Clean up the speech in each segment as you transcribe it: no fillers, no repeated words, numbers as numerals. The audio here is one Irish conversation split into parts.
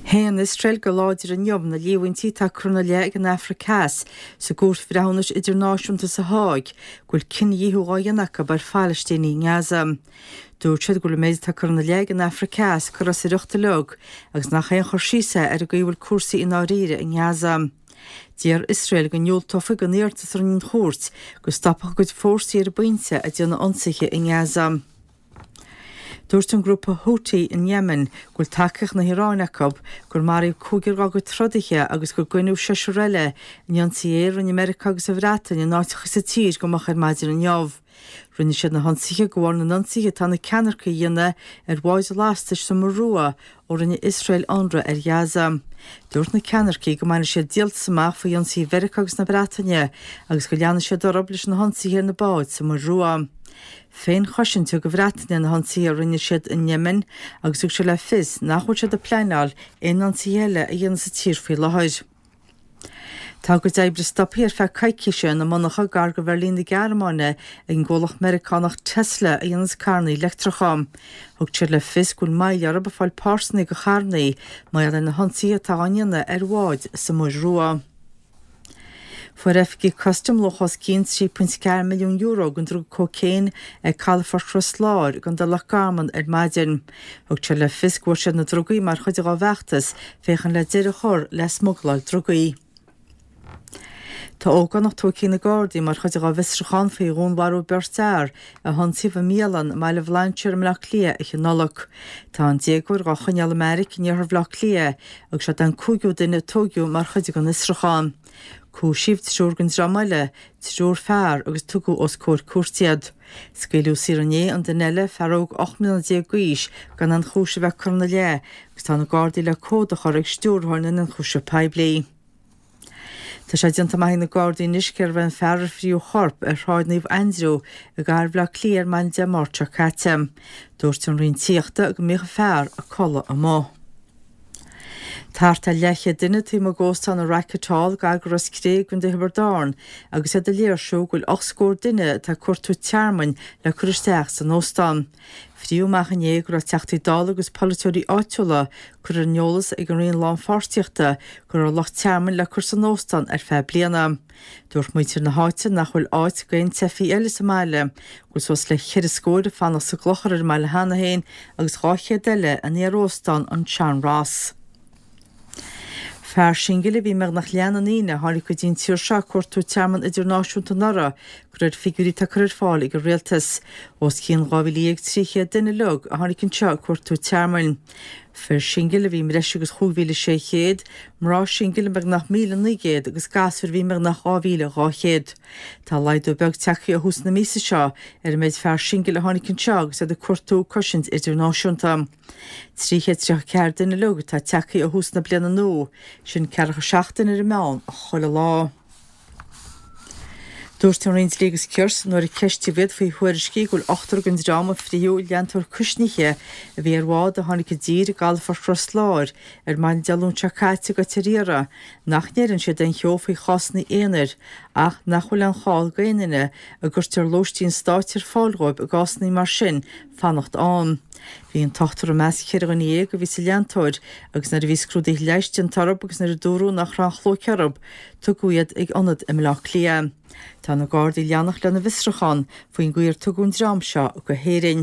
Héan Israel go láidir an jobn na líhaintí tá crunna le an Africas sa gúr firehannas idirnáisiúnta sa Háig, gúil cin díthúáianacha bar Palestíní Gaza. Dúir siad gúil méid tá crunna le an Africas chu sa ruchta log, agus nach chéan chorsísa ar a gcuhfuil cuasaí in áíre in Gaza. Díar Israel go neol tofa go neartas ar an chóirt, go stoppa go fórsaí ar bainte a dtíanana ionsaithe in Gaza. Dúirt an grúpa Houthi in Yemen gúil takeach na Híránachab gur maríomh cúgur go trodaithe agus gur gcuinú seisiúile in Ionsaí an America agus a bhreatain in áiticha sa tír go machar maidir an neamh. Rinne siad na honsaithe go bhhair na nonsaithe tá na ceannarcha dhéanana ar bháid lástais sa marrua ó rinne Israel anra ar Gaza. Dúirt na ceannarchaí go maina siad díalt samach fa Ionsaí Mheireachta agus na Breataine agus go leanna siad orab leis na honsaithe ar na báid sa marrua. Féin choisinnte go bhreataine na honsaí a rinne siad in Yemen agus ug se le fis nachhuiil siad a pleanáil in Ionsaíile a dhéana sa tír faoi láthir. Tá go d'oibre stoppaí ar feadh caiiciise na manacha gar go bhar líon na Gearmáine ag an ggólach Americánach Tesla a dhéanas carnaí leictracham. Thug siad le fis gúil maiile arab a fáil pásanna go charnaí mai ar na honsaí atá aine ar bháid sa marrua. Fuair efigi custom lochas 3.4 milliún euro gon drug cocéin ag Calafar Crosláir gon de Lachgarman ar maidin. Thug siad le fis gúir siad na drugaí mar chuide á bheachtas féchan le deir a chur le smugláil drugaí. Tá ógan nach tócí na Gardaí mar chuide á visrachan faoi rónharú bertear a honsaí fa mílan meile bhláintear am leach lia i chinolach. Tá an déagúir á chuineal Americ níor bhlach lia agus se an cúgiú duine tógiú mar chuide an israchan. Cú sibh trúr gan dramaile, trúr fearr agus tugu os cóir cuairtiad. Scailú Sirané an denile fearóg 8 milliún díagúis gan an chúise bheith chuna le, agus tá na Gardaí le códa chur ag stúrthorn in an chúise peblií. Tá sé dianta mai na Gardaí nisceir bheith an fearr fríú chorp ar ráidnaomh Andrew a garbhlach líar man de mórte catem. Dúirt an rion tíochta go mécha fearr a colla a mó. Táirta leiche duine tí má góstan a racatáil gagur as créig gon de Hiberdáin agus a de léirsú gúil 8 scór duine tá cuirtú tearmain le chuiristeach san nóstan. Fríúmach an égur a teachtaí dála agus polúirí áitiúla chur an neolalas ag an rion lán fáirtíochta gur a loch tearmain le chur san nóstan ar fe bliana. Dúirt muintir na háite nach bhfuil áit gaon tefií eile sa meile, gur sos le chiad scóir a fanna sa glochar ar meile hena héin agus gáché deile a níaróstan an Sean Ross. Fear singile bhí meag nach leanana íine tháinig go dtíon tíir se cuairtú tearman idirnáisiúnta nara gur ar figurí tá chuir fáil ag réaltas os cían 2003 duine lug a tháinig an seo cuairtú tearmain. Fear singile bhí reis agus 2006, mrá singile meag nach 1900 agus gasfir bhí meag nach 2000. Tá leidú beag teachí a hús na mísa seo ar méid fear singile tháinig an seo agus a de cuairtú cosint idirnáisiúnta. Tríchéad duine lug tá teachí a hús na bliana nó, sin cearcha 7 ar meán a chola lá. Dúirt an réint légus cirs nuair a ceistí bhéad faoi thuairiscí gúil 8 gan drama fríú leantar cusnithe a bhí ar bhád a tháinig dír Calafar Crosláir ar main dealún teacáite go tííra nach néann siad an cheo faoi chasna éanair ach nachhfuil an cháil gaaine a gurtar lóistín stáitir fáilróib a gásnaí mar sin fannacht an. Bhí an tochttar a meas chéir an éag go bhí sa leantóid agus nar a bhí scrúdaí leistin tarab agus nar a dúrú nach ran chlócearab tuguiad ag anad im leach lia. Tá na Gardaí leannach lena visrachan faoin gcuir tugún drám seo go héireann.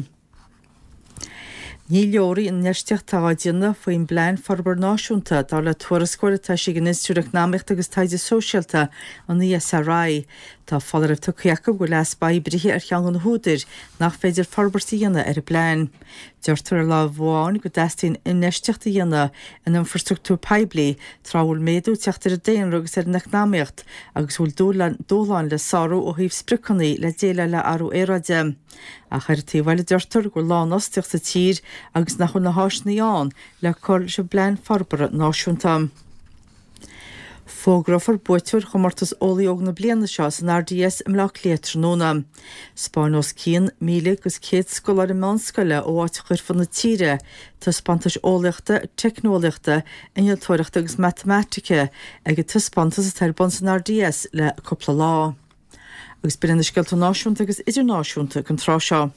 Ní leorí in neisteach táideanna faoin blein forbar náisiúnta dá le tuarascóir tá sé gan instúireach námeacht agus taide sóisialta an ESRI. Tá fáidir a tucaíacha go leas baí brithe ar cheangan na húidir nach féidir forbartaí dhéanana ar a blein. Deirtar le bháin go deistín in neisteachta dhéanana in infrastruchtúr peblií trábhfuil méadú teachtar a déan agus ar nach námeacht agus bhfuil dóláin le sarú ó híomh spricannaí le déile le arú éráide. A chuirtaí bhile deirtar go lánas teachta tír agus nach chun na háisnaíán le chuir se blein forbara náisiúnta. Fógrafar buitúir chumartas ólaíog na bliana seo san RDS im leach léitróna. Spáinós cían 1000 agus 100 scolar i meánscoile ó áit chuir fan na tíre tá spantais ólaachta, technólaachta, innealtóireachta agus matematica ag tuspáintas a terbun san RDS le coppla lá. Agus bíanna scialta náisiúnta agus idirnáisiúnta chun trá seo.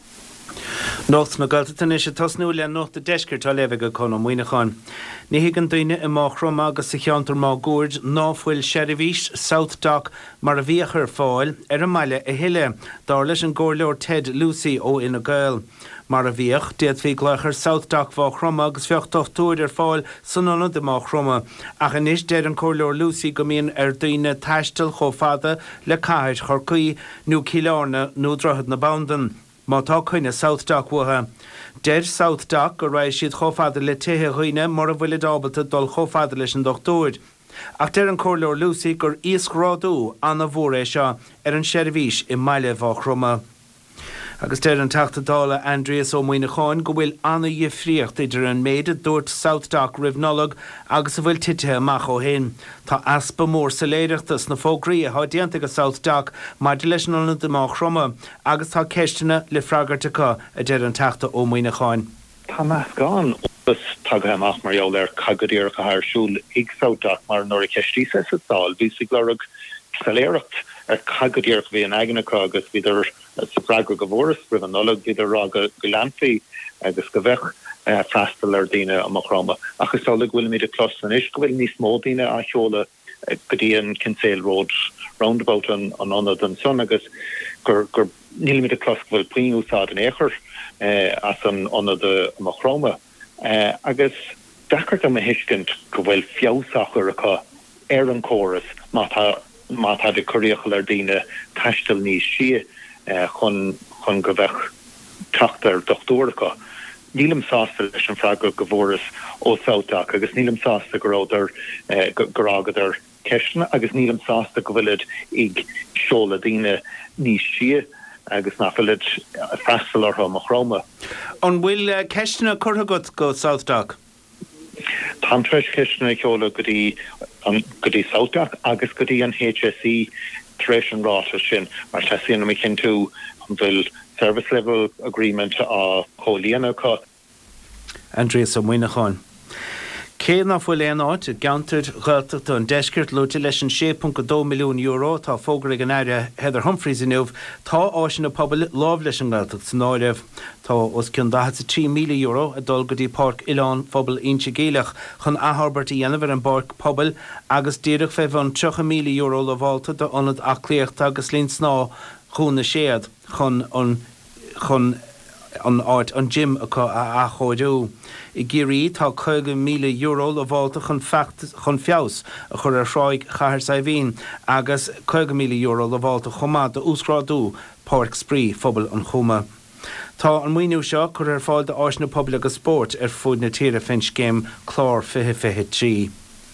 Nocht na galtain is tasnú le nocht a deiscirt a levige con muoineán. Ní higann duine I má chrom agus sa cheantar má gúid náfuil Sherivís South Dock mar a bhíochar fáil ar a maile a hiile dar leis an gcóirleor Ted Lucy ó ina gail. Mar a bhíoch déad fhí gluchar South Dock bhá chroma agus feochtúir ar fáil sanna de má chroma ach an is déad an cóirleor Lucy go míon ar duine taistil cho fada le caiid chorcaí nó cileárna nó drochad na bandan. Má tá chuine South Dock watha. Deir South Dock go raibh siad chofada le tuthe chuoine mar a bhfuil dábalta dul chofada leis an dochtúir. Ach deir an cóirleor Lucy gur íosgrádú anna bhór é seo ar an Sherivís I maile bhá chroma. Agus deir an tachtadála Andreas ó Muoineáin go bhfuil anna dhifríocht idir an méide dúirt South Dock ribhnolog agus a bhfuil tithe amach ó hen. Tá aspa mór sa léireachtas na fógraí a háidíanta go South Dock mar de leis an de má chroma agus tá ceistena le freigartacha a deir an tachta ó Muoineáin. Tá meas gán ógus tagtha amach mar eol ar cagadir go thairsúil ag South Dock mar nóir ceistí sa sáil bhí sig lerug sa léireacht ar cagadir go bhí an aigneacha agus bhíidir sa bragra go bhóras bribh an nolog bhíidir rá go leanfaí agus go bheith freastal ar daine amach chroma. Achas sálig bhfuil míad a clos san is go bhfuil níos mó daine a cheola go dtí an Kinsale Road roundabout an anad an son agus gur níl míad a clos go bhfuil puin úsáid an éair as an anad amach chroma. Agus dachart am a hiiscint go bhfuil fiosachar acha ar an córas má tá de choíochal ar daine taistil níos si chun go bheith tachtar dochtúracha. Nílim sásta leis an freagra go bhóras ó South Dock agus nílim sásta gur agad ar ceistena agus nílim sásta go bhfuilid ag seola daine níos si agus nachfuilid freastal ortha amach chroma. An bhfuil ceistena curtha go South Dock? Tá treis ceistena cheola go dtí South Dock agus go dtí an HSE treis an ráta sin mar tá síana mé cinn tú an bhfuil service level agreement a cholíana cá. Andreas ó Muoineáin. Cé nach bhfuil éonáid gantar ghalteachta an deiscirt lúte leis an 6.2 milliún euro tá fógra an aire Heather Humphreys inniuh tá áisin na pobl lábh leis an ghalteacht san áirih tá os cin 3 milliún euro a dul go dtí Parc Ileán phobal inse géalach chun aharbert I dhéanamh ar an barc pobl agus díreach feh an 3 milliún euro le bháilta do anad aclaíocht agus lín sná chúna séad chun an áit an gym a choidú. I géirí tá 2 milliún euro le bháilta chun fios a chur ar shráig chahar sa bhín agus 2 milliún euro le bháilta chumá de úsgrádú Parc Spree phobal an chuma. Tá an muoinú seo chur ar fáil de áisna pobl agus sport ar fud na tíre finch game chlár 2023.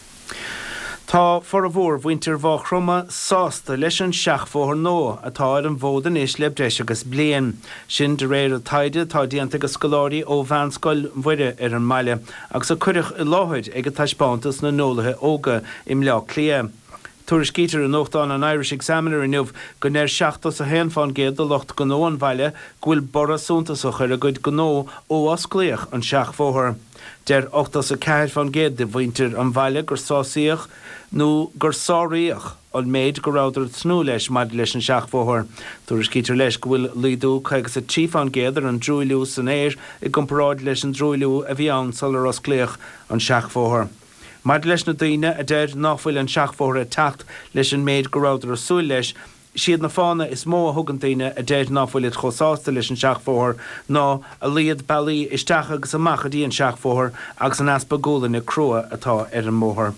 Tá for a bhór bhaintear bhá chroma sásta leis an seachmhór nó atá ar an bhódan is le breis agus blian. Sin de réir a taide tá díanta go scoláirí ó bhanscoil mhuire ar an maile agus a chuirich I láthid ag a taispántas na nólathe óga im le clia. Tuair scítar an nóchtán an Irish Examiner inniuh go néir seachtas a héanfáin géad do locht go nó an bhaile gúil borasúntas a chuir a gcuid go nó ó osclaíoch an seachmhór. Der 8 fan géad de bhaintear an bhaile gur sásaíoch nó gur sáíoch an méid go ráidir snú leis maid leis an seachmhór. Tuair scítar leis go bhfuil lídú chuig sa tíf an géadar an drúiliú san éir I gomparáid leis an drúiliú a bhí ann sal ar osclaíoch an seachmhór. Maid leis na daoine a deir nachfuil an seachmhór a tacht leis an méid go ráidir a súil leis siad na fána is mó a thugan daoine a deir náfuil it chosásta leis an seachmhór ná a líad bailí isteach agus amach a dtí an seachmhór agus an aspa góla na crua atá ar an móthir.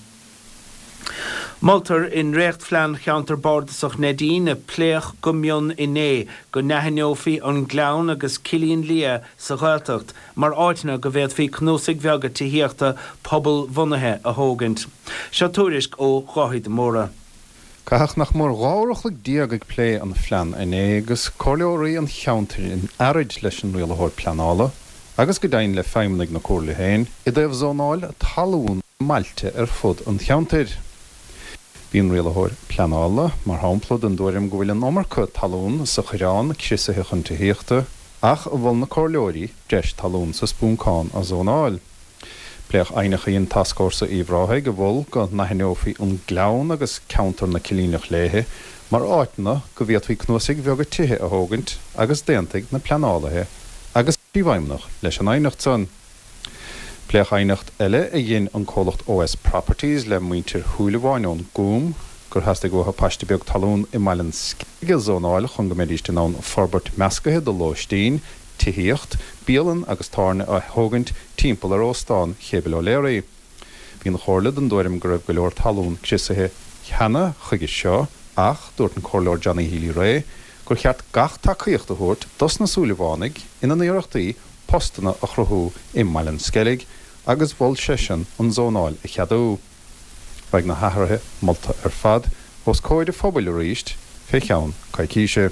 Maltar in récht flean cheantar bardasach Nadine pléach go mion iné go nehanneofií an glán agus cilíonn lia sa ghalteacht mar áitina go bhéad fhí cnúsaigh bheaga tííochta pobl bhunaithe a thógant. Seo tuairisc ó Ghaithí Móra. Caach nach mór gáireachla díag ag plé an flean iné agus choleoirí an cheantar in arid leis an rialthóir pleanála agus go dain le feimnig na cóirla héin I dibh zónáil a talún mailte ar fud an cheantar. Bhíon rialthóir pleanála mar hámplad an dúirim go bhfuil an nómarcha talún sa chorán chisithe chun tííochta ach a bhfuil na cóirleoirí deis talún sa spúncán a zónáil. Pléach ainicha íon tascórsa íomhráthaigh go bhfuil go nathneofaí an glán agus counter na cilíneach léthe mar áitina go bhíad fhí cnúsaigh bheaga tithe a thógant agus déantaigh na pleanálathe agus bíhaimnach leis an ainacht san. Pléach ainacht eile a dhéon an cólacht OS Properties le muintir thuúlaháinón gúm, gur hasasta go pasta beag talún I mailen sciige zónáil chun go méidiste ná Forbert Meascathe do Lóistín, Tíhíocht, Bíalan agus táne a thugant timppla ar óstáin chébil ó léirí. Bhíon chóirlid an dóirim go raibh go leor talún crisithe cheana chuige seo ach dúirt an chóirleir Johnny Healy Ray gur cheart gach tacaíocht a thuirt dos na súlahánig ina éireachtaí postanna a chruthú I mailen sceilg agus bhil sesin an zónáil I cheadú. Beag na hathairthe molta ar fad os cóide phobal a ríist fé cheann caicíise.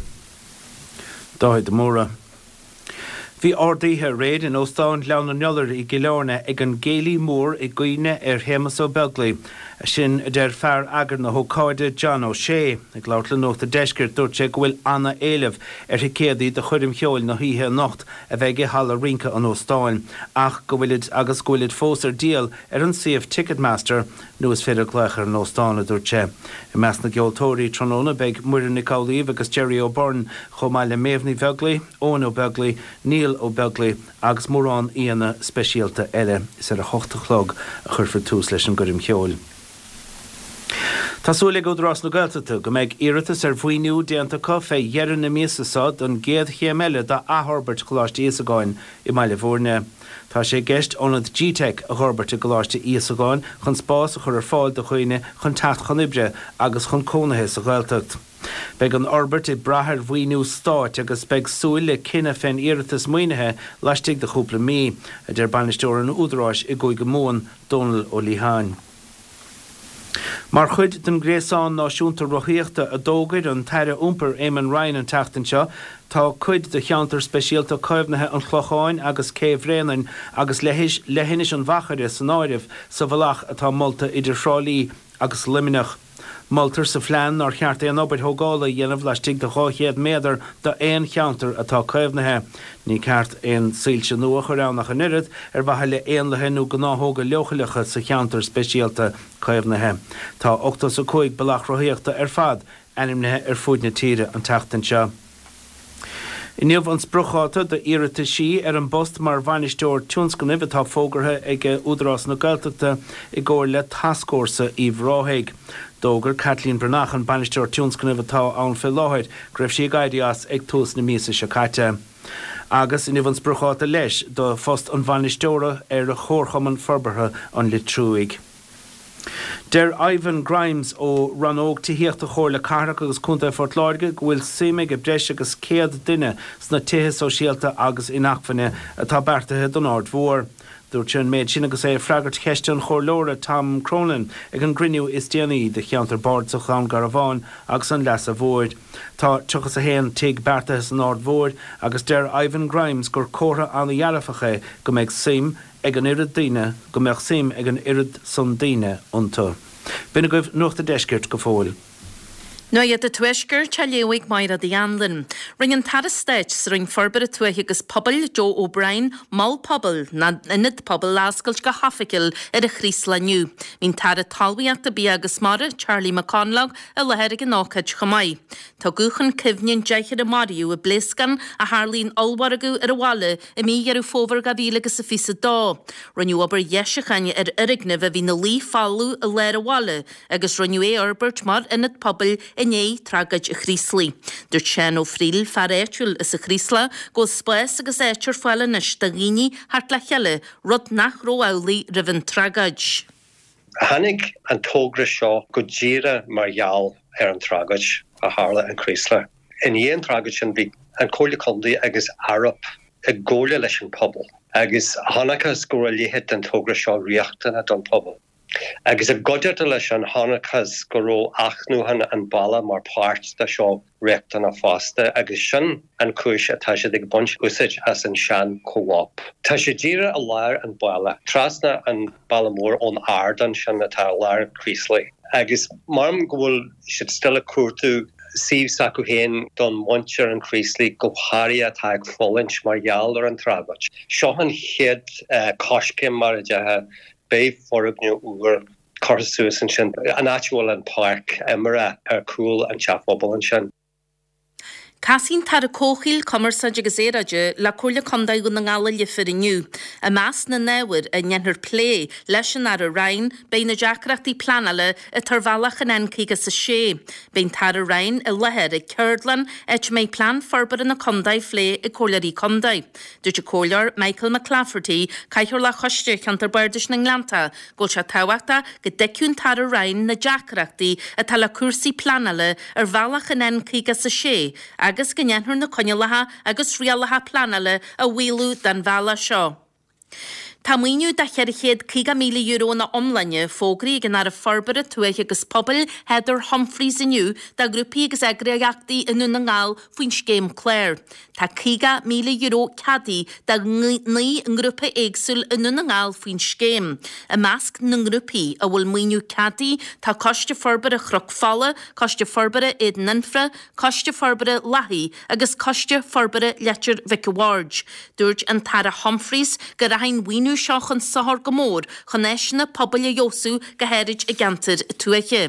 Dáid móra. Bhí ordaíthe réad in óstáin lean an neallar I Gilorna ag an géalaí mór I gcuine ar Hémas ó Beaglaí. Sin der fear agar na hócáide John O'Shea ag láirla nóta deisceir dúirt sé go bhfuil anna éileh ar céadaí de chuirim cheoil na híthe nocht a bheith ag hall a rinca an óstáin ach go bhfuilid agus gúilid fósar díal ar an siomh Ticketmaster nuas féidir gléachar an óstána dúirt sé. I meas na geoltóirí tróna beag Muireann Nic Eolaíomh agus Jerry O'Byrne chomáile Maimhní Beaglaí, Owen O'Beaglaí, Neil O'Beaglaí agus mórrán íana speisialta eile is ar a 8 chlog a chur tús leis an gurim cheoil. Tásúla go drás na Gaeltachta go méid iiritas ar bhuiiniú déanta fé dhearan na míasasad an géad chéimeile dá atharbert goláiste íosagáin I Mbaile Mhórna. Tá sé gceist ónad G-Tech a tharbert goláiste íosagáin chun spás a chur ar fáil do chuoine chun techt chun ibre agus chun cónathe sa Gaeltacht. Beg an orbert I brathir bhuiiniú stáit agus beg súil le cinenne féin iiritas muoinethe leistigh de chúpla mí a d banisteoir an údaráis I gcuig go móin Donal Ó Líháin. Mar chud den gréasán náisiúnta rothíochta a dógaid an taire úmper Éamonn Ryan an teachtain seo, tá chud de cheantar speisialta coimhnathe an chlocháin agus céimhréanain agus lehinis an bhachaire san áirimh sa bhalach atá molta idir srálaí agus liminach. Maltar sa phlean ar cheart an obair thógála dhéanamh leistigh de 200 méadar de éon cheantar atá coimhnathe. Ní ceart éon sílte nua chu ránach an irid ar bhaithe le éon le henú go náthóga leochalacha sa cheantar speisialta coimhnathe. Tá 85 balach rothíochta ar fad animnethe ar fúd na tíre an teachtain seo. I níomh an sprucháta de iirita sí ar an bost mar bhainisteoir tiúnscanibh atá fógartha ag údarás na Gaeltachta I gcóir le taiscórsa Íomh Ráthig. Dógur Kathleen Brenach an banisteoir tiúnscanibh atá ann fé láthid greibh sí gaidias ag tús na míosa se caite. Agus in níomh an sprucháta leis do fost an bhainisteoire ar a chórchaman forbartha an litrúig. Der Ivan Grimes ó Ranóg tíhíochta chóir le carach agus cúnta Fort Láirge go bhfuil siméig a breis agus céad duine sna tithe sosialta agus inachfanne atá beartathe don ard mhór. Dúirt sin méid sin agus é freagart ceiste an chomhlóra Tom Cronin ag an grinniú is déanaí de cheantar bord sa chán Garabháin agus an leas a bhóid. Tá tuchas a héan teag beartathe san ard mhór agus der Ivan Grimes gur córa anna dhearafacha go méid sim ag an irid daine go meach sim ag an irid san daine iontu. Bina goibh nuachta deiscirt go fóil. No iad a tuisgur te leoigh mair a dhéanlan. Ring an tar stéit sa ring forbar a tuaith agus pobl Joe O'Brien, mal pobl na inid pobl láscailt go haficil ar a chrís leniu. Mín tar a talbíachta bí agus mara Charlie McConlog a lehéir an ácaid chamai. Tá gúchan cifnion deichir a mariú a bliscan a Harlín olwaragú ar a wale I mí ar fóver gabíle agus a fisa dá. Raniu aber jeisichanne ar irigneh a bhí na lí fallú a leir a wale agus raniu Albert mar inid pobl Iné tragaid a chríslí. Dúirt sé ó fríl fear éitiúil is a chrísla go spéis agus éitir foiile na stagíní hart le cheile rud nach róálaí rivan tragaid. Hannig an tógra seo go ddíire mar gheall ar an tragaid a hála an chrísla. In dhéon tragaid sin bhí an cóla condaí agus Arab a ggóla leis an pobl. Agus hánachas go léhead an tógra seo riachtainna don pobl. Agus a godiad leis an hánachas go ró achnúhan an balla mar páirt de seo riachtainna fásta agus sin an cúis atá sé ag bunt úsid as an sean co-op. Tá sé ddíire a leir an balla. Trasna an ballamór ón ardan sin atá leir chríslí. Agus marm go bhfuil siad still a cuatú Sif sacu héin don montir an chríslí go háirí atá ag fólint mar gheall ar an tragaid. Seo an chéad coscin mar a dethe bé foragniú uair Corsuas an sin an actual an park emara ar cool an chafobal an sin. Casín tar a cóchiil commersa agus éraide le cuairle condaid go na ngala lifir iniu. A más na newid a nyenhir plé leis an ar a rain bein na jacrachtaí planale a tarvalach an encaige sa sé. Bein tar a rain a leher a Curdlan et mé plan forbar na condaid flé i cólarí condaid. Dúte cólar Michael McClafferty caiithor le choiste chantar bardis na Nglanta gol se táhachta go decún tar a rain na jacrachtaí a tal a cuasaí planale ar bhalach an encaige sa sé. Agus gynenhur na connelatha agus rialatha planale a bhílú dan bhela seo. Tá muoinú de cheirichéad €50,000 na omlainne fógraí gan ar a forbara tuaich agus pobl Heather Humphreys iniu da grúpi agus agreaachtaí inú na ngáil faoin scéim Clare. Tá €50,000 cadí da ní an grúpa éagsúil inú na ngáil faoin scéim. A measc na grúpi a bhfuil muoinú cadí tá coiste forbara chrochfala, coiste forbara éad ninfra, coiste forbara lathí agus coiste forbara letir Vic Ward. Dúirt an Tara Humphreys go rahain muoinú seachan sahar gomór chonéisina pobl a Jósú go héirid a gantar tuaiche.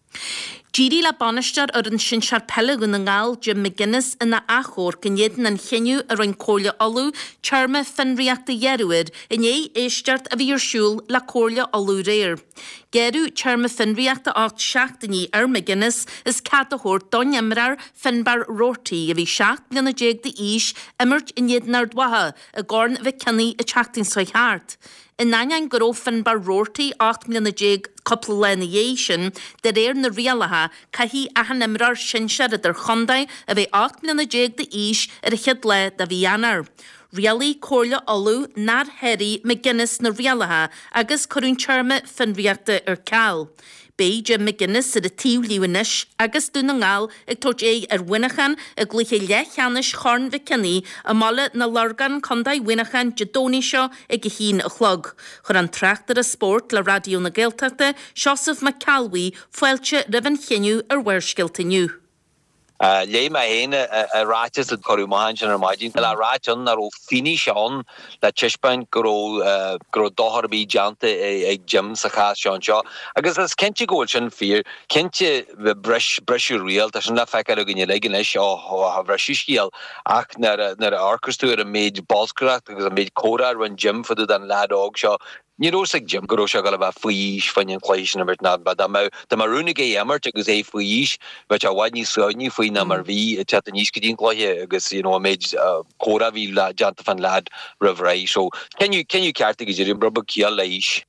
Díri le banistar ar an sin pelle gon na ngáil Jim McGuinness ina achor gnéan an cheniu ar an cóla olú charme finriachta dhearúid in éisteart a bhí arsúil le cóla olú réir. Gerú charme finriachta 8 seachtaní ar McGuinness is catahór don imrar finbar rortaí a bhí seach blina déag de ís imirt in iadnar dwatha a gorn bheith cinnaí a teachtain soich hart. In nain goró finbar rortaí 8 mlíonna déag couple lenation de réir na rialatha caihí ahan imrar sin sead ar chondaid a bheith 8 mlíonna déag de ís ar a chiad le da bhí anar. Rialí cóla olú nar heri McGuinness na rialatha agus corún charme finriachta ar cael. Bei Jim McGuinness ar a tíw líwanis agus dún na ngáil ag tórt ar winachan a glúché lechanis chorn vicinní a mala na largan condaid winachan jadóní seo ag hín a chlog. Chor an trachtar a sport le radio na Gaeltachta Siosaf McCalwy foiilte rivan cheniu ar weirskiltiniu. Lei mai héine a ráis an choú mahan ar maidín le ráan ar ó finí seán le tiispain go doharbí deanta ag Jim sa cha seán seo. Agus as cinnte ggóil sin fír, cinnte breisiú rial tá sin le feicear a gine legin leis á breisiú scíal ach nar a orchestú ar a méid balscracht agus a méid córa ran Jim fadu an ledóg seo. Ní rósig Jim go se gal bh faoís fanin chléisisin bit ná ba Tá marúna é emmert agus é faoís bheit a bhaid ní suní faoin na mar bhí te a níos go dín chléithe agus méid córa bhí le deanta fan lad rahrééis so ceniu ceart go dtíidir braba cíal leis.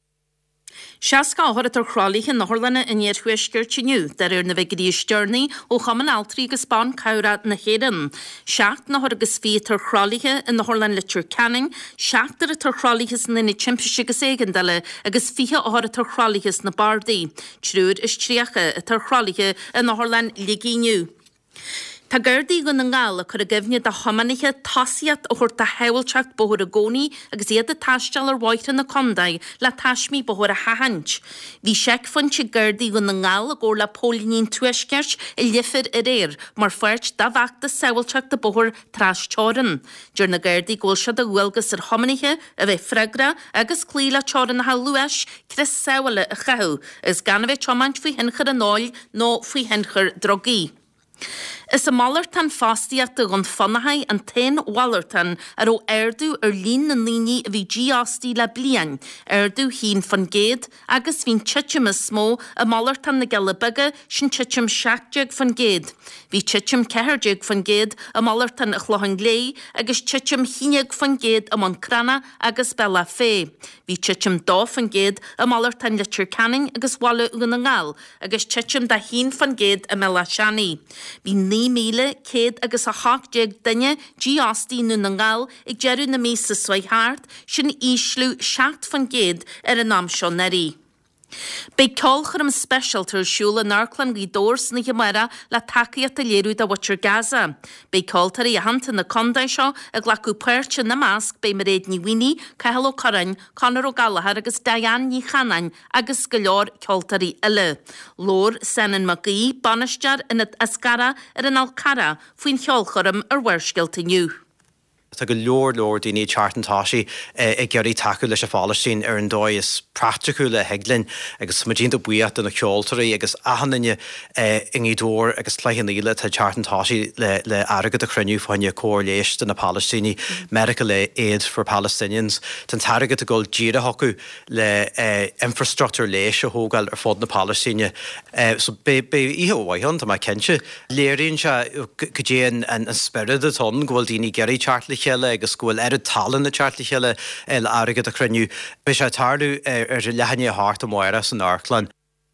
Seaca áhar tar chrálaithe nachorlanna in éarhuiisgurtiniu dar ar na bheitgadí stearnaí ó chaman altrií agus bán cabhra na chéan. Seacht nachor agus fí tar chrálaithe in nachorlan litir canning, seachtar a tar chrálaithas na timpise agus éigendale agus fiche áhar tar chrálaithas na bardaí. Trúr is tríacha a tar chrálaithe in nachorlan ligíniu. Tá gurdaí go na ngáil a chur a gibhne de thomanaiche tasiat ó chuir a heilteach bothir a gcónaí agus iad a taisteal ar bhaite na condaid le taismí bothir a hahaint. Bhí seic fan si gurdaí go na ngáil a ggóir le pólinín tuisceart i lifir a réir mar fuirt da bhachta saoilteach de bothir trásteáran. Dúir na gurdaí ggóil se a bhfuilgus ar thomanaiche a bheith freigra agus clí le teáran na luis cris saoile a chaú is gan bheith tomaint faoi hinchar a náil nó faoi hinchar drogaí. Is a mallertan fastiíachta gon fannahaid an 10 wallertan ar ó airdú ar lín na líní a bhí GST le blian, airdú hín fan géad agus hín titim is smó a mallertan na gelabige sin titim 7 fan géad. Bhí titim 4 fan géad a mallertan a chlohan lé agus titim 5 fan géad am an crana agus bella fé. Bhí titim 2 fan géad a mallertan litir canning agus walla ugan na ngáil agus titim da 1 fan géad a mela seanaí. Bhí 9,000 agus a 8 duine GST nú na ngáil ag jeú na mísa Swaigheart sin íslú 7 fan géad ar an amseo narí. Bei ceolchar special tar siúla narclan í dórs na Gemara le takeíocht a léirú a Water Gaza. Bei ceoltar í a hanta na condaid seo a ghlacu puirte na másc bei mar réad ní Winnie, Cathal ó Corain, Conor ó Gallagher agus Diane ní Chanain agus go leor ceoltarí ile. Lór Senan Magí banistear in ascara ar an Alcara faoin ceolcharam ar weirskiltiniu. Tá go leor daoine chartantáí ag geirí taú leis a fálastín ar an dóid is práticú le heglinn agus mudín do buíat an na ceoltarí agus ahananne ingídóir agus leihanníile tá chartantáí le agad a chruniú fáinne cóirléis den na Palestíní Medical Aid for Palestinians tan targad a ggóil díra hocu le infrastructure léis a hógáil ar fód na Palestíne. So be ihe bhhaithon tá mai kense léiríonn se go déan an spirid a ton ghfuil daoine geirí chartla chéile agus ghfuil ar talan na chartla chéile le agad a chruniú. Be sé tarú ar lehanne háart am mhaire san Airchlan.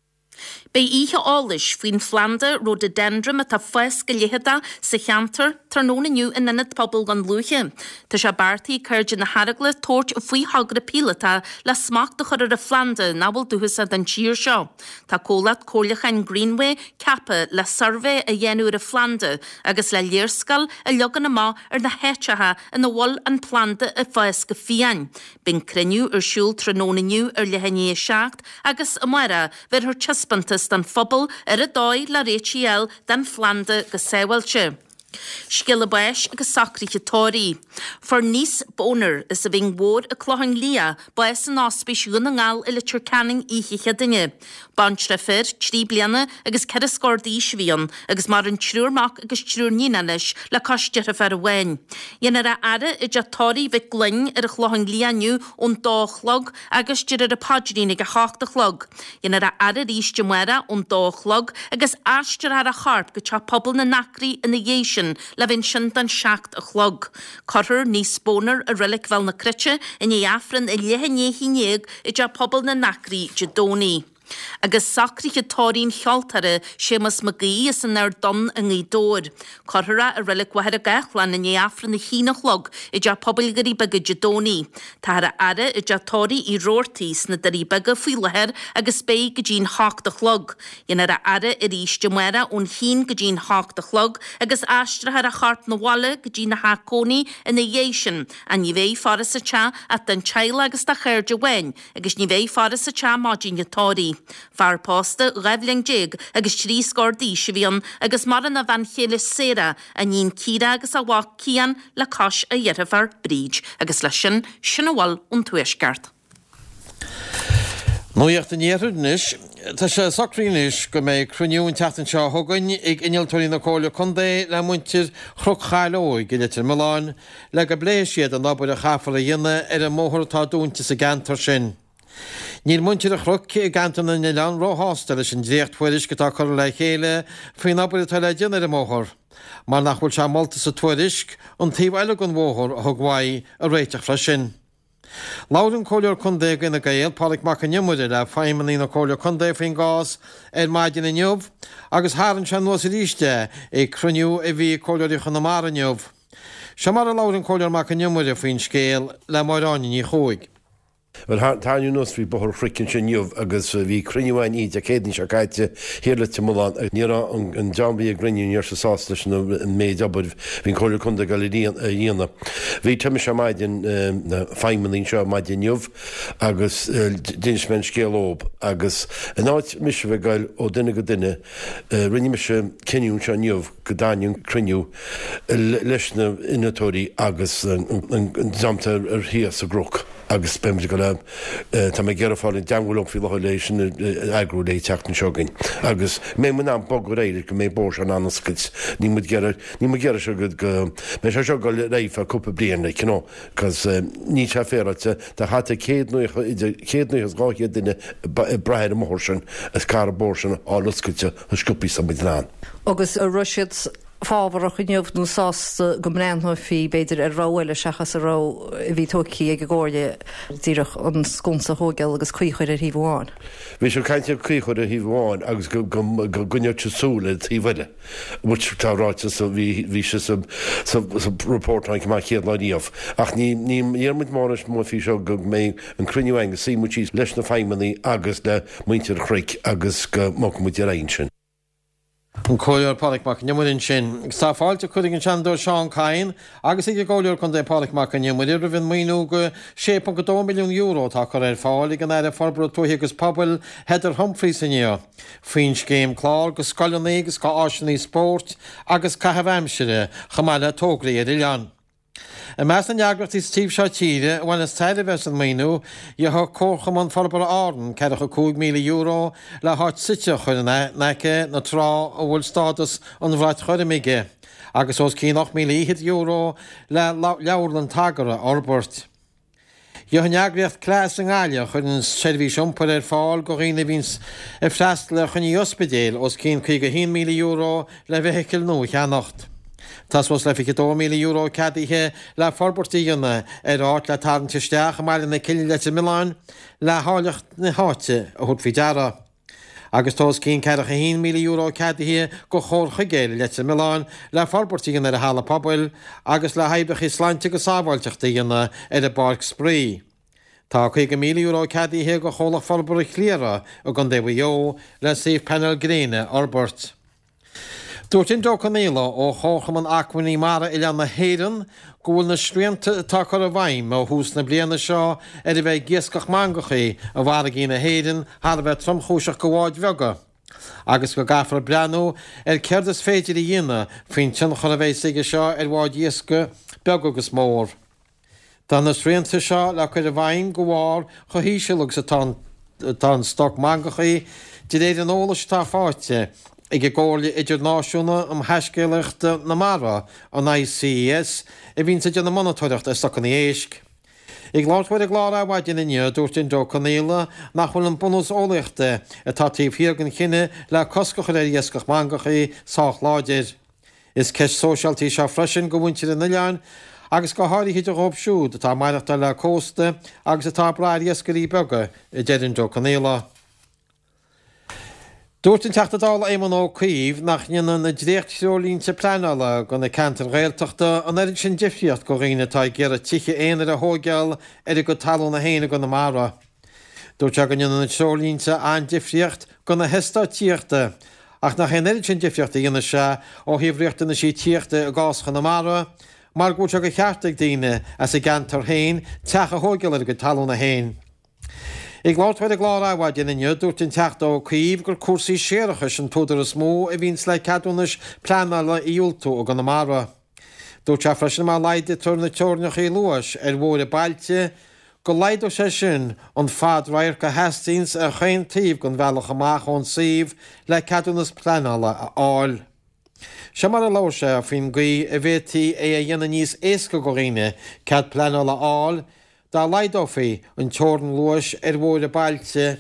Bei ihe ális faoin Flanda rhododendron a tá fues go léhada sa cheantar tar nóna nniu in inad pobl gan luúche. Tá sé bartaí chuirde na haragla tóirt a faoi hagra pílata le smach de chuir a Flanda nabal dúhas a den tíir seo. Tá cólat cólachain Greenway cappa le survey a dhéanú a Flanda agus le léirscal a legan na má ar na héitethe in na bhil an planda a fues go fiáin. Bin criniú ar siúl tar nóna nniu ar lehanné seacht agus a mara ver her chespantas dan phobal ar a dóid le réitiel dan Flanda go séhailte. Skille bais agus sacríte tóí. For níos bónar is a bhín mór a chlóhain lia bais an áspéis gúna ngáil i le turcanning íchiche duine. Bantre fir, trí bliana agus cead scordí svíon agus mar an trúrmach agus trúr nína leis le costear a fer a bhain. Dhéanar a ara i detóí bheith glyn ar a chlóhain lianiu ón dólog agus dúr ar a padrína go háachtalog. Dhéanar a ara ríiste muera ón dólog agus ástear ar a charp go te pobl na nacrí in na dhéisian le bhín sin den seacht a chlog. Corthir níos bónar a rilik fel na critse in é affran i lehannéhínéag i de pobl na nacrí de dóní. Agus sacríche tóín cheoltare sémas magaí is an ar don a ngí dóir. Corthra a rilik wahead a gachlan in é affran na hínachlog i de pobl garí bega de dóní. Tá a ara i de tóí I rórtís na darí bega fuileher agus bé go dín hácht a chlog. Dhéanar a ara i ríiste muera ón hín go dín hácht a chlog agus astrathar a chart na walla go dín na hácóní in na dhéisian a ní bhéh faras a te a den teile agus da chuirde wein agus ní bhéh faras a te mádín tóí. Far posta raibling jig agus trí scordí sibhíon agus mar na bhan chéile séra a nín círa agus a bhá cían le cos a dhéirfar bríd agus lei sin bhil ón tuaisceart. Nóíocht an éarnis, tá sé sacrínis go méid cruniún tetan seo thugain ag inaltóí na cóla chundé le muintir chrucháilóid go litir Miláin le go bléis siad an nábud a chafala dhéine ar an móthirtá dúnta sa gantar sin. Níl muintir a chruci a gantan na lean róhástal leis an dréochtfuiris go tá chu le chéile faoin nábud a le déine a móthir. Mar nachhfuil se molta sa tuairisc an tíomhile an mhóthir a thugháid a réiteach fra sin. Lárin cóleor chundé gine gael pálik mac an nimuide le feimmaní na cóleor chundé faoin gás ar maidin in jobh, agus háann se nuas a ríiste ag cruniú a bhí cóleorí chun na mar an jobh. Se mar a lárin cóleor mac an nimuide faoin scéal le mairánin í chuig. Well táú nos bhí bothir fricinn sin jobh agus bhí cruniúhain iad a cédan se caiite hiirla te Miláin ní an Johnbí a grinniún ar sa sásta sin an méid abud hín choir chunda gal dhéana. Bhí tuimi se maidin na feimmanín seo maidin jobh agus dinsmen scéalób agus an áit mis bheith gail ó duine go duine rinne me se cinniún se jobh go daún cruniú leis na inatóí agus an zamta ar hías a groch. Agus spemte go le tá mé ggéar fáil deanghúil fi leéis sin agrú lé teachtan seogain. Agus mé mu an bog go réidir go mé bór an anascuid ní mu ggéar se go mé se seo go réif a cúpa bliana cinná, cos ní se féráte tá hat chéad nuchas gáché duine breir a mórsin as car bórsin á luscuilte a scopi sa midrán. Agus a Russiad fábharach in jobh nó sásta go mréanthá fi beidir ar ráhile seachas a rá bhí tóí ag ggóirde díireach an scúnsa thógeil agus chuichuir a híomháin. Bhí se caiinte chuichuir a híomháin agus go gunneirte súla tíhile, muid táráte bhí se sa reportáin má chéad leíomh. Ach níarmid máris mó fi seo go mé an cruniú agus símutí leis na feimmaní agus le muintear chric agus go mo mu réin sin. An cóleor pálik mac nimuin sin. Tá fáilte chuig an seandó Seán Cain, agus ag ggóleor chun dé pálik mac an nimuidir a bhín míú go 6.2 milliún euro tá chu ar fáil gan ar forbro tuaí agus pobl Heather Humphreys inniu. Faoin céim chlár go scoilnaí agus cá áisinaí sport agus caithemhimsere chamáile tógraí ar Ileán. Meas an neagracht is tíb seo tíre, bhain is teide bheits an mainú, i ha córcham an forbar áden, ceadach a €2,000,000 le háit site chuir neice na trá a bhfuil stádas an bhráid chuir mige, agus os cí €8,000,000 le leabharlan tagara orbert. Jo han neagracht clás an gáile chuir an sérví siompar fáil go riine víns freist le chun í ospedéil os cín €1,000,000 le bheithicil nó cheannacht. Tas was le fi €2,000,000 cadíthe le forbortííanna áit le tarn teisteach mar na ciile le Milán le hálacht na háte a thud fi deara. Agus tós cín ceadach €1,000,000 cadíthe go chórcha géile le Milán le forbortííanna a hála poblbal agus le haibech is sláinte go sábhailteachtaíanna a barc sprí. Tá €1,000,000 cadíthe go chólach forbor chléara a gan déhjó le sih panel gréine orbert. Dúirt in docanéile ó chócham an acmhaí mara i leanna héan gúil na sríanta tá chu a bhaim ó hús na bliana seo a bheith giascach mangachaí a bhhar gína héan har bheith tromchúiseach go bháid bhega. Agus go gafar breanú ceirdas féidir i dhéine faoin tin chu a bheith sige seo bháid giasca beg agus mór. Tá na sríanta seo le chuir a bhaim go bháir chu híisilugus atá stoc mangachaí de réad an ólas tá fáte ag ggóirla idirnáisiúna am heiscéileachta na mara an ICS a bhín sa na monitoriacht is stoc an éisc. Ig láthfuir a glárá bhaidin inne dúirt in docanéile nach bhfuil an bunus ólaachta atá tíobh hiargan chinine le coscachar dhéascach mangachaí sách láidir. Is ceis sóisialtaí seo freisin go bhaintear in Ileán agus go háirithe do róbsúd atá maireachta le cósta agus atá braid dhéascarí bega i deidir docanéile. Dúirt in teachtadála éman ó cuomh nach nionn na dréchtseolínte pleála go na cantar réalteachta an éidir sin difriocht go riine tá ggéar a tiche éanaar a thógeal go talú na héine go na mara. Dúirt go nionn na seolínte an difriocht go na hestá tíochta ach nach éidir sin difriochta dhéana se ó híomhríochtta na sí tíochta a gáscha na mara, mar gúte go cheartach daine as i gantar héin teach a thógeal go talú na héin. Ig láthfuir a glárá inne dúirt in teachta ó cuomh gur cuasaí séirechas an túdar is mó a bhíns le cadúnas pleanála íoltú a gan na mara. Dúirt se freisin má leide turna teornach í luas bhór a bailte go leidú sé sin an fad rair go Hastings a chaintíomh gon bhealach amach ón síomh le cadúnas pleanála a áil. Se mar a lá sé a fin gaí a bhétaí é a dhéana níos éasca go riine cad pleanála áil, Dá leidófaí an teorn luas bhór a bailte.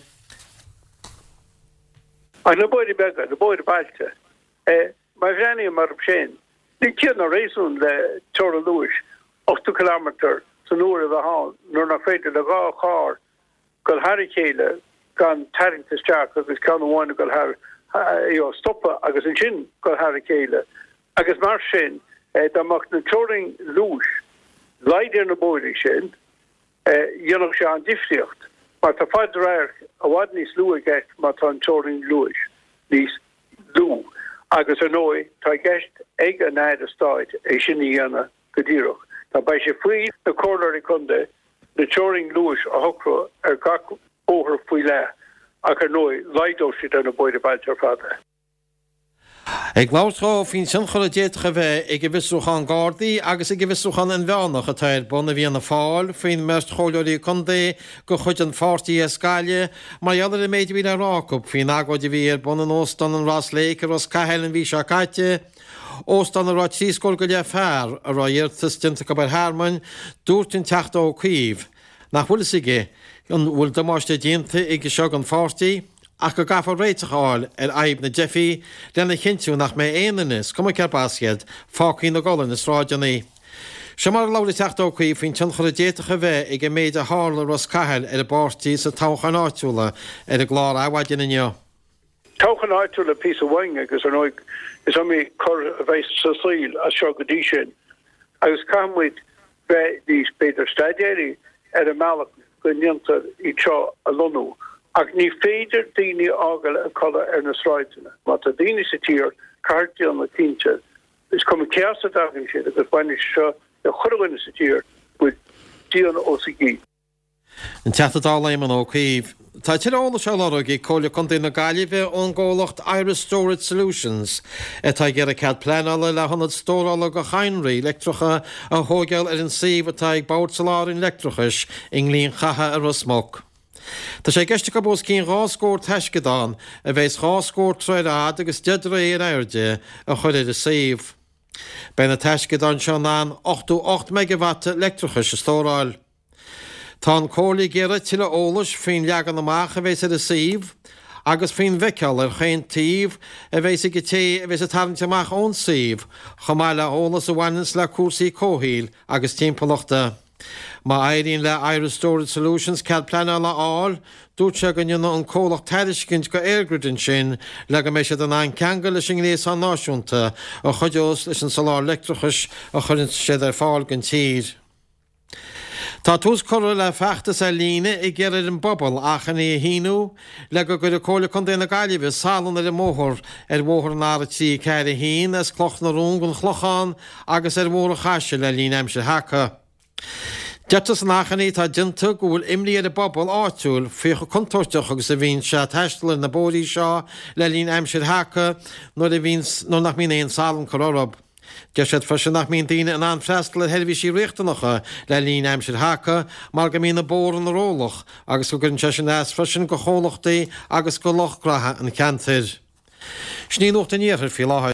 Na bóir bega, na bóir bailte. Mai bhreaní mar sin. Ní cían na réún le teorn luas 8 km san nuair a bheán nuair na féidir le gá chár go Harry chéile gan taringtasteach agus cean bháinna go stoppa agus an sin go Harry chéile. Agus mar sin dáach na teoring luas leidir na bóirí sin, dionach se an difriocht, mar tá fad rair a bhhad níos lua gceist mar tá an teoring luas níos lú. Agus an nói tá gceist ag an náid a stáid é sin í dhéana go ddíireach. Tá bei sé faoi na cóir i chunde na teoring luas a thocra ar gach óthar faoi le ach ar nói leidó si an na bóide bailte ar fada. Ag látrá hín sin chur a déitcha bheith ag go bhisúchan gádaí agus ag go bhisúchan an bheannach a tair buna bhí na fáil faoin meist choileirí chundé go chuid an fátaí a scáile, mar ealar a méid bhí arácup faoin agóide bhí ar buna óstan an Rásléicar os caiheil an bhí se caite, óstan a rá tíoscóil go le fearr a ráíirtas tinta go bar Harman dúirt in teachta ó cuomh. Nach bhfuil sige an bhfuil damáiste déanta ag go seog an fátaí, ach go gafar réiteáil aib na Jeffy lena chinú nach mé éananis cum cearbásiad fácií na golan is ráideannaí. Se mar láir teachta ó chuí fin tin chur a déitecha bheith ag go méid a hála ros caiil a bartíí sa táchan áitiúla a glár ahhaidin inneo. Táchan áitiúla pí a bhaing agus an óig is mí chur a bheith sa síl a seo go dtí sin. Agus cammuid bheith dís Peter Stadéirí a meach go níontar í seo a lonú. Ach ní féidir daoine ágal a chola ar na sráidena. Má tá daoine sa tír cartíal na tínte is cum ceasa dagan siad agus baine seo a churhaine sa tír buid díana ó sa gí. An teatadá léman ó cíomh. Tá tirála se lerug cóla chun na gaiileh ón ggólacht Irish Storage Solutions. Tá gur a cead pleála le hannad stórála go chainraí lectrocha a thógeil ar an sih atá ag bát salárin lectrochas in líon chatha a rusmach. Tá sé geiste go bós cín ráscóir teiscedáin a bheits ráscóir treirád agus deadré ar airde a chuir a sih. Bena teiscedáin se ná 8 megawatt lectrochas a stóráil. Tá cólaí géire tiile ólas fin leagan amach a bheits a sih, agus fin bheiceal ar chéin tíomh a bheits go té a bheits a tarinteach ón sih, chamáile ólas a bhainins le cuasaí cóhíil agus timpachta. Má éiríonn le Irish Storage Solutions cead pleanna le áil, dúirt se gannne an cólacht teiriscint go airgridin sin le go mééis an an ceanga leis an léos an náisiúnta a chuideos leis an salár lectrochas a chuinn siad ar fáil gan tír. Tá tús choir le feachtas a líne I ggéir an bobbal achan í híú le go gur a cóla chun déna gaiileh salan ar móthir ar bhthir náratí ceir a hín as cloch na rún gon chlocháin agus ar mór a chaise le lín aimse hacha. Detas an achanní tá dinta go bhfuil imlí ar a bobbal áitiúil fiocha contorteach agus a bhín se teistal na bóí seo le lín aimse hacha nó nach mí éon salan chorób. De sé fe nach mín daine an an freistal a helhí réchtanacha le lín aimsir hacha mar go mína bór an rólach agus go gunn se sin as fresin go chólachtaí agus go lochgrathe an ceantir. Sní nócht a níochar fi láth